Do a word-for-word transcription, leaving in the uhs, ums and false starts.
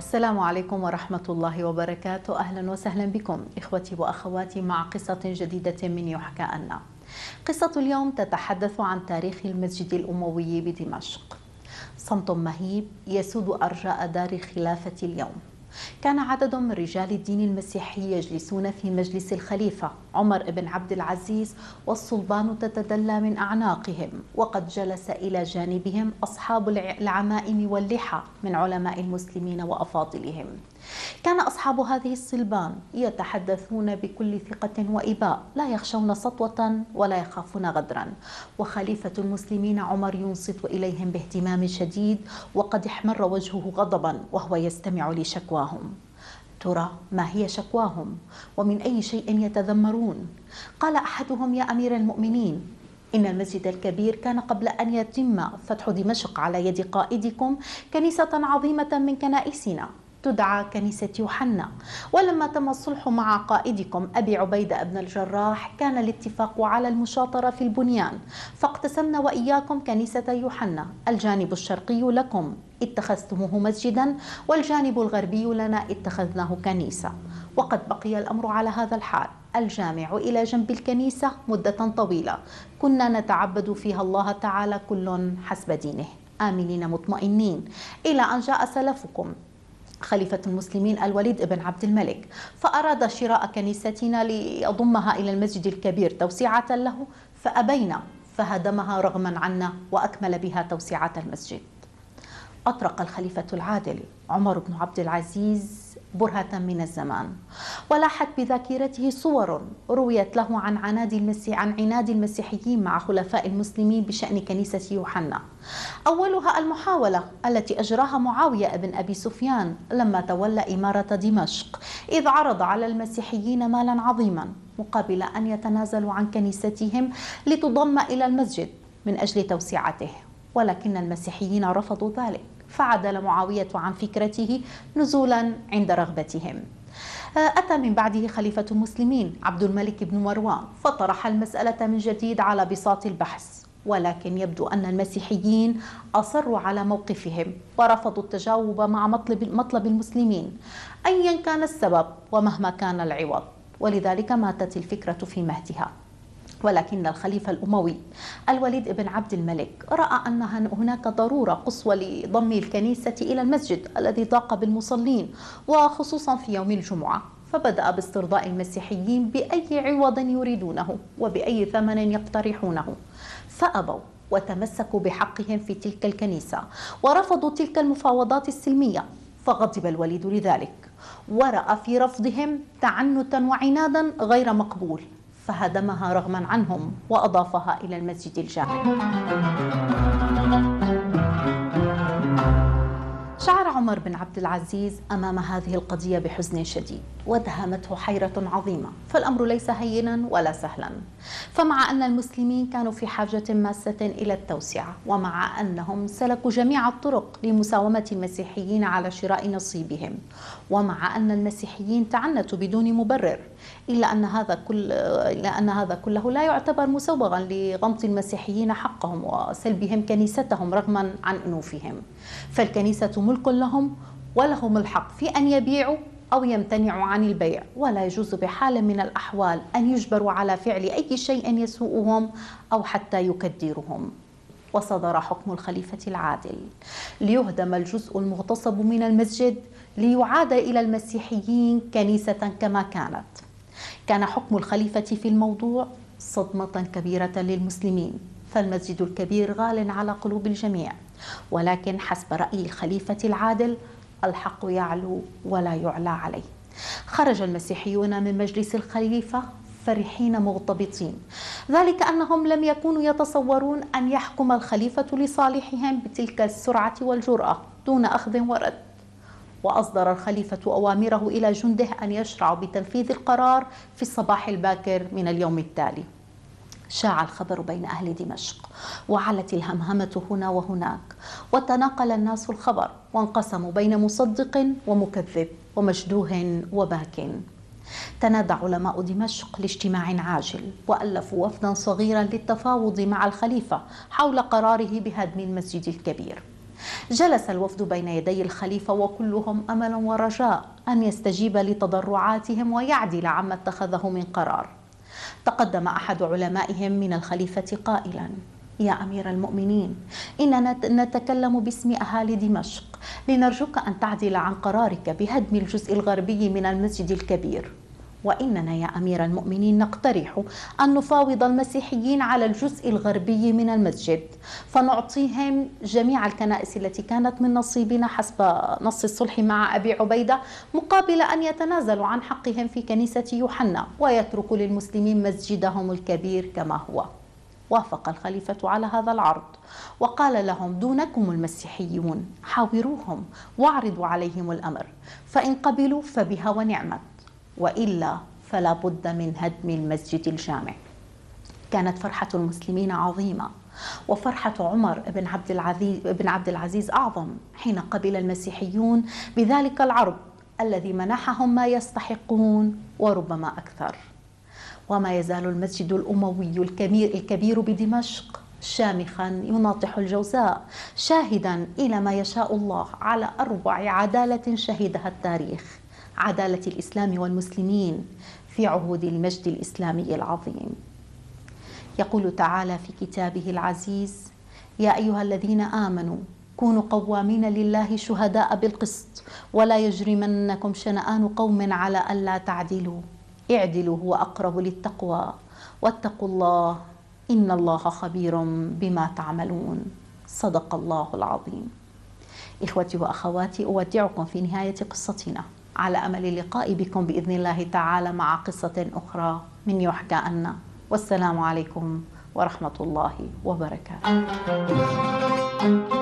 السلام عليكم ورحمة الله وبركاته. أهلا وسهلا بكم إخوتي وأخواتي مع قصة جديدة من يحكى لنا. قصة اليوم تتحدث عن تاريخ المسجد الأموي بدمشق. صمت مهيب يسود أرجاء دار خلافة اليوم. كان عدد من رجال الدين المسيحي يجلسون في مجلس الخليفة عمر بن عبد العزيز والصلبان تتدلى من أعناقهم، وقد جلس إلى جانبهم أصحاب العمائم واللحى من علماء المسلمين وأفاضلهم. كان أصحاب هذه الصلبان يتحدثون بكل ثقة وإباء، لا يخشون سطوة ولا يخافون غدرا، وخليفة المسلمين عمر ينصت إليهم باهتمام شديد، وقد احمر وجهه غضبا وهو يستمع لشكواهم. ترى ما هي شكواهم ومن أي شيء يتذمرون؟ قال أحدهم: يا أمير المؤمنين، إن المسجد الكبير كان قبل أن يتم فتح دمشق على يد قائدكم كنيسة عظيمة من كنائسنا تدعى كنيسة يوحنا، ولما تم الصلح مع قائدكم أبي عبيدة بن الجراح كان الاتفاق على المشاطرة في البنيان، فاقتسمنا وإياكم كنيسة يوحنا، الجانب الشرقي لكم اتخذتموه مسجدا والجانب الغربي لنا اتخذناه كنيسة، وقد بقي الأمر على هذا الحال، الجامع إلى جنب الكنيسة مدة طويلة كنا نتعبد فيها الله تعالى كل حسب دينه آمنين مطمئنين، إلى أن جاء سلفكم خليفة المسلمين الوليد بن عبد الملك فأراد شراء كنيستنا ليضمها إلى المسجد الكبير توسعة له، فأبينا فهدمها رغما عنا وأكمل بها توسعة المسجد. أطرق الخليفة العادل عمر بن عبد العزيز برهة من الزمان، ولاحت بذاكرته صور رويت له عن عناد المسيح عن عناد المسيحيين مع خلفاء المسلمين بشأن كنيسة يوحنا. أولها المحاولة التي أجراها معاوية بن أبي سفيان لما تولى إمارة دمشق، إذ عرض على المسيحيين مالا عظيما مقابل أن يتنازلوا عن كنيستهم لتضم إلى المسجد من أجل توسعته، ولكن المسيحيين رفضوا ذلك، فعدل معاوية عن فكرته نزولا عند رغبتهم. أتى من بعده خليفة المسلمين عبد الملك بن مروان فطرح المسألة من جديد على بساط البحث، ولكن يبدو أن المسيحيين أصروا على موقفهم ورفضوا التجاوب مع مطلب, مطلب المسلمين أيا كان السبب ومهما كان العوض، ولذلك ماتت الفكرة في مهدها. ولكن الخليفة الأموي الوليد بن عبد الملك رأى أن هناك ضرورة قصوى لضم الكنيسة إلى المسجد الذي ضاق بالمصلين، وخصوصا في يوم الجمعة، فبدأ باسترضاء المسيحيين بأي عوض يريدونه وبأي ثمن يقترحونه، فأبوا وتمسكوا بحقهم في تلك الكنيسة ورفضوا تلك المفاوضات السلمية، فغضب الوليد لذلك ورأى في رفضهم تعنتا وعنادا غير مقبول، فهدمها رغما عنهم وأضافها إلى المسجد الجامع. شعر عمر بن عبد العزيز أمام هذه القضية بحزن شديد ودهمته حيرة عظيمة، فالأمر ليس هينا ولا سهلا، فمع أن المسلمين كانوا في حاجة ماسة إلى التوسعة، ومع أنهم سلكوا جميع الطرق لمساومة المسيحيين على شراء نصيبهم، ومع أن المسيحيين تعنتوا بدون مبرر، إلا أن هذا كل إلا أن هذا كله لا يعتبر مسوغا لغمط المسيحيين حقهم وسلبهم كنيستهم رغما عن أنوفهم، فالكنيسة ملك لهم ولهم الحق في أن يبيعوا أو يمتنعوا عن البيع، ولا يجوز بحال من الأحوال أن يجبروا على فعل أي شيء يسوءهم أو حتى يكدرهم. وصدر حكم الخليفة العادل ليهدم الجزء المغتصب من المسجد ليعاد إلى المسيحيين كنيسة كما كانت. كان حكم الخليفة في الموضوع صدمة كبيرة للمسلمين، فالمسجد الكبير غال على قلوب الجميع، ولكن حسب رأي الخليفة العادل الحق يعلو ولا يعلى عليه. خرج المسيحيون من مجلس الخليفة فرحين مغتبطين، ذلك أنهم لم يكونوا يتصورون أن يحكم الخليفة لصالحهم بتلك السرعة والجرأة دون أخذ ورد. وأصدر الخليفة أوامره إلى جنده أن يشرعوا بتنفيذ القرار في الصباح الباكر من اليوم التالي. شاع الخبر بين أهل دمشق وعلت الهمهمة هنا وهناك، وتناقل الناس الخبر وانقسموا بين مصدق ومكذب ومشدوه وباك. تنادى علماء دمشق لاجتماع عاجل وألفوا وفدا صغيرا للتفاوض مع الخليفة حول قراره بهدم المسجد الكبير. جلس الوفد بين يدي الخليفة وكلهم أمل ورجاء أن يستجيب لتضرعاتهم ويعدل عما اتخذه من قرار. تقدم أحد علمائهم من الخليفة قائلا: يا أمير المؤمنين، إننا نتكلم باسم أهالي دمشق لنرجوك أن تعدل عن قرارك بهدم الجزء الغربي من المسجد الكبير، وإننا يا أمير المؤمنين نقترح أن نفاوض المسيحيين على الجزء الغربي من المسجد، فنعطيهم جميع الكنائس التي كانت من نصيبنا حسب نص الصلح مع أبي عبيدة، مقابل أن يتنازلوا عن حقهم في كنيسة يوحنا ويتركوا للمسلمين مسجدهم الكبير كما هو. وافق الخليفة على هذا العرض وقال لهم: دونكم المسيحيون، حاوروهم واعرضوا عليهم الأمر، فإن قبلوا فبها ونعمت، وإلا فلا بد من هدم المسجد الجامع. كانت فرحة المسلمين عظيمة، وفرحة عمر بن عبد العزيز بن عبد العزيز أعظم حين قبل المسيحيون بذلك العرض الذي منحهم ما يستحقون وربما أكثر. وما يزال المسجد الأموي الكبير الكبير بدمشق شامخا يناطح الجوزاء، شاهدا إلى ما يشاء الله على أروع عدالة شهدها التاريخ، عدالة الإسلام والمسلمين في عهود المجد الإسلامي العظيم. يقول تعالى في كتابه العزيز: يا أيها الذين آمنوا كونوا قوامين لله شهداء بالقسط ولا يجرمنكم شنآن قوم على ألا تعدلوا اعدلوا هو أقرب للتقوى واتقوا الله إن الله خبير بما تعملون. صدق الله العظيم. إخوتي وأخواتي، أودعكم في نهاية قصتنا على أمل اللقاء بكم بإذن الله تعالى مع قصة أخرى من يحكى عنا، والسلام عليكم ورحمة الله وبركاته.